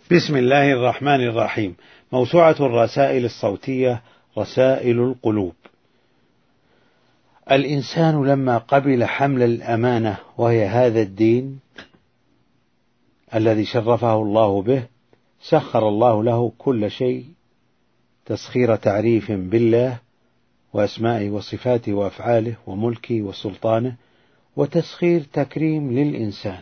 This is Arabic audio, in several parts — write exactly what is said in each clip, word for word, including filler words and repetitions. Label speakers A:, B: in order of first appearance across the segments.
A: بسم الله الرحمن الرحيم. موسوعة الرسائل الصوتية رسائل القلوب. الإنسان لما قبل حمل الأمانة وهي هذا الدين الذي شرفه الله به، سخر الله له كل شيء تسخير تعريف بالله وأسمائه وصفاته وأفعاله وملكه وسلطانه، وتسخير تكريم للإنسان.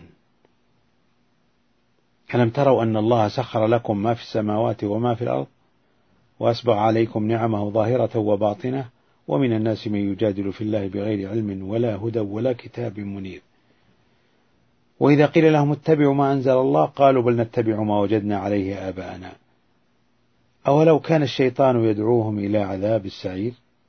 A: ألم تروا أن الله سخر لكم ما في السماوات وما في الأرض وأسبغ عليكم نعمه ظاهرة وباطنة ومن الناس من يجادل في الله بغير علم ولا هدى ولا كتاب منير. وإذا قيل لهم اتبعوا ما أنزل الله قالوا بل نتبع ما وجدنا عليه آباءنا أولو كان الشيطان يدعوهم إلى عذاب السعير.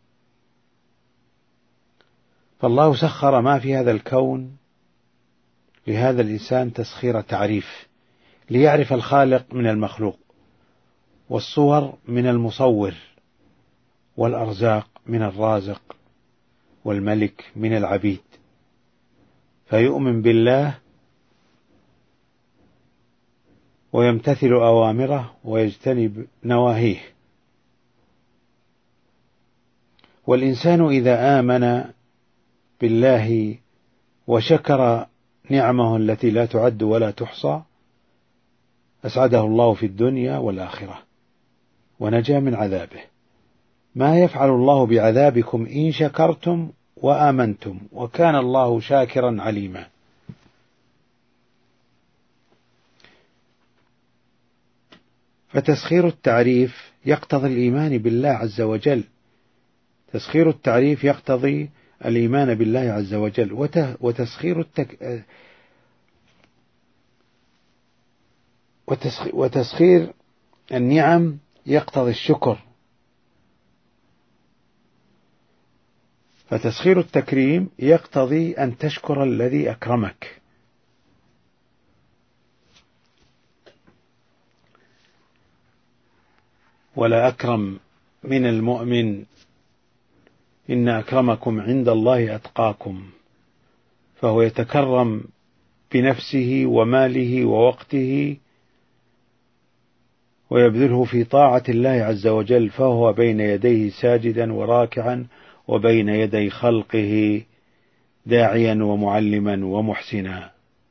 A: فالله سخر ما في هذا الكون لهذا الإنسان تسخير تعريف، ليعرف الخالق من المخلوق، والصور من المصور، والأرزاق من الرازق، والملك من العبيد، فيؤمن بالله ويمتثل أوامره ويجتنب نواهيه. والإنسان إذا آمن بالله وشكر نعمه التي لا تعد ولا تحصى أسعده الله في الدنيا والآخرة ونجا من عذابه. ما يفعل الله بعذابكم إن شكرتم وآمنتم وكان الله شاكرا عليما. فتسخير التعريف يقتضي الإيمان بالله عز وجل، تسخير التعريف يقتضي الإيمان بالله عز وجل، وتسخير التك... وتسخير النعم يقتضي الشكر. فتسخير التكريم يقتضي أن تشكر الذي أكرمك. ولا أكرم من المؤمن إن أكرمكم عند الله أتقاكم. فهو يتكرم بنفسه وماله ووقته ويبذله في طاعة الله عز وجل، فهو بين يديه ساجدا وراكعا وبين يدي خلقه داعيا ومعلما ومحسنا.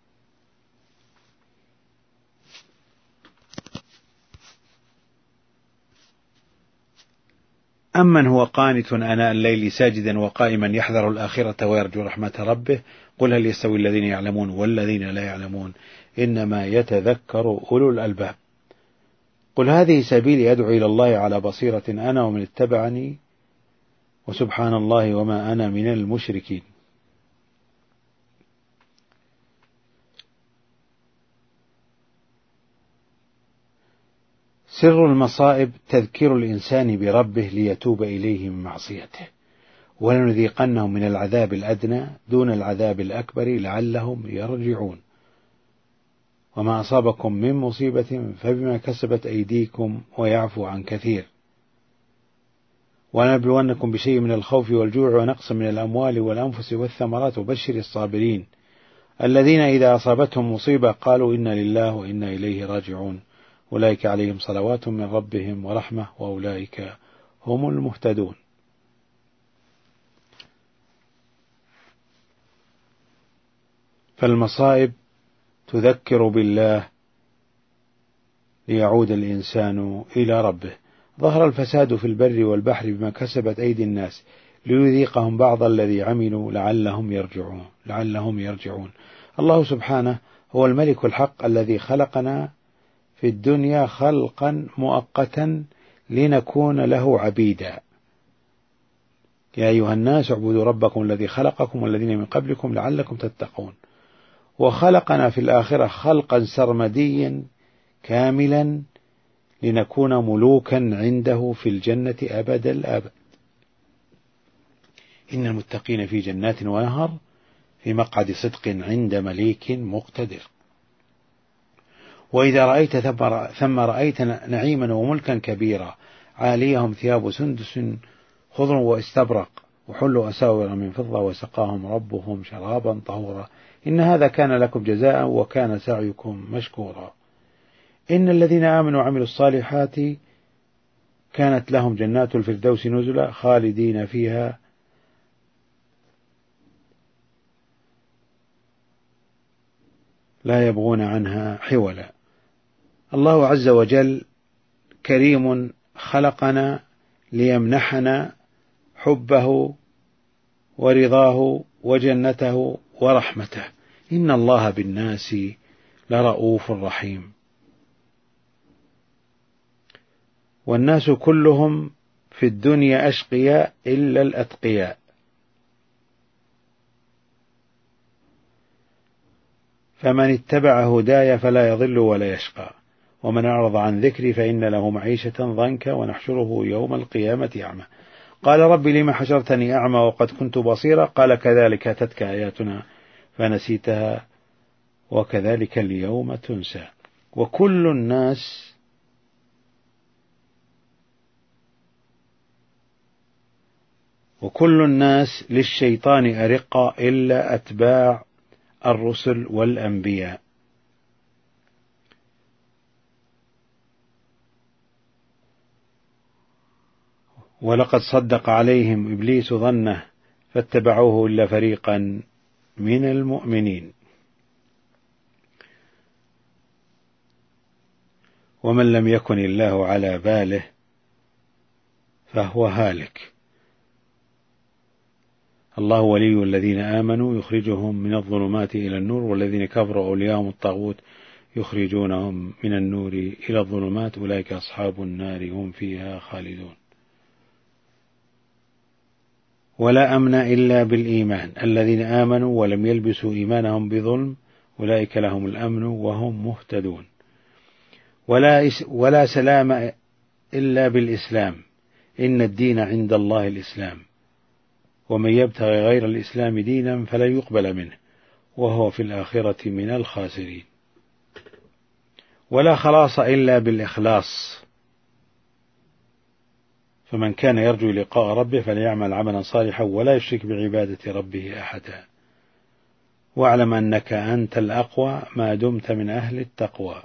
A: أمن هو قانت آناء الليل ساجدا وقائما يحذر الآخرة ويرجو رحمة ربه قل هل يستوي الذين يعلمون والذين لا يعلمون إنما يتذكر أولو الألباب. قل هذه سبيلي أدعو إلى الله على بصيرة أنا ومن اتبعني وسبحان الله وما أنا من المشركين. سر المصائب تذكير الإنسان بربه ليتوب إليه من معصيته، ولنذيقنهم من العذاب الأدنى دون العذاب الأكبر لعلهم يرجعون. وما أصابكم من مصيبة فبما كسبت أيديكم ويعفو عن كثير. ونبلونكم بشيء من الخوف والجوع ونقص من الأموال والأنفس والثمرات وبشر الصابرين الذين إذا أصابتهم مصيبة قالوا إنا لله وإنا إليه راجعون أولئك عليهم صلوات من ربهم ورحمة وأولئك هم المهتدون. فالمصائب تذكر بالله ليعود الإنسان إلى ربه. ظهر الفساد في البر والبحر بما كسبت أيدي الناس ليذيقهم بعض الذي عملوا لعلهم يرجعون لعلهم يرجعون. الله سبحانه هو الملك الحق الذي خلقنا في الدنيا خلقا مؤقتا لنكون له عبيدا. يا أيها الناس اعبدوا ربكم الذي خلقكم والذين من قبلكم لعلكم تتقون. وخلقنا في الآخرة خلقا سرمديا كاملا لنكون ملوكا عنده في الجنة أبد الآبد. إن المتقين في جنات ونهر في مقعد صدق عند مليك مقتدر. وإذا رأيت ثم رأيت نعيما وملكا كبيرا عاليهم ثياب سندس خضر واستبرق وحلوا أساور من فضة وسقاهم ربهم شرابا طهورا إن هذا كان لكم جزاء وكان سعيكم مشكورا. إن الذين آمنوا وعملوا الصالحات كانت لهم جنات الفردوس نزلا خالدين فيها لا يبغون عنها حولا. الله عز وجل كريم خلقنا ليمنحنا حبه ورضاه وجنته ورحمته. إن الله بالناس لرؤوف رحيم. والناس كلهم في الدنيا أشقياء إلا الأتقياء، فمن اتبع هداي فلا يضل ولا يشقى، ومن أعرض عن ذكري فإن له معيشة ضنكا ونحشره يوم القيامة أعمى. قال رب لم حشرتني أعمى وقد كنت بصيرا قال كذلك أتتك آياتنا فنسيتها وكذلك اليوم تنسى. وكل الناس وكل الناس للشيطان أرقى إلا أتباع الرسل والأنبياء. ولقد صدق عليهم إبليس ظنه فاتبعوه إلا فريقا من المؤمنين. ومن لم يكن الله على باله فهو هالك. الله ولي الذين آمنوا يخرجهم من الظلمات إلى النور والذين كفروا أولياءهم الطاغوت يخرجونهم من النور إلى الظلمات أولئك أصحاب النار هم فيها خالدون. ولا أمن إلا بالإيمان الذين آمنوا ولم يلبسوا إيمانهم بظلم أولئك لهم الأمن وهم مهتدون. ولا, ولا سلام إلا بالإسلام إن الدين عند الله الإسلام ومن يبتغي غير الإسلام دينا فلن يقبل منه وهو في الآخرة من الخاسرين. ولا خلاص إلا بالإخلاص فمن كان يرجو لقاء ربه فليعمل عملا صالحا ولا يشرك بعبادة ربه أحدا. واعلم أنك أنت الأقوى ما دمت من أهل التقوى.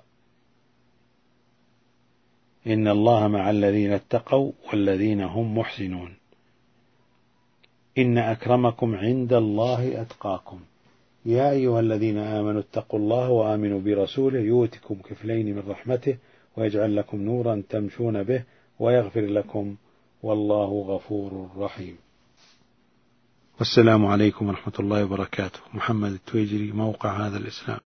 A: إن الله مع الذين اتقوا والذين هم محسنون. إن أكرمكم عند الله أتقاكم. يا أيها الذين آمنوا اتقوا الله وآمنوا برسوله يؤتكم كفلين من رحمته ويجعل لكم نورا تمشون به ويغفر لكم والله غفور رحيم. والسلام عليكم ورحمة الله وبركاته. محمد التويجري، موقع هذا الإسلام.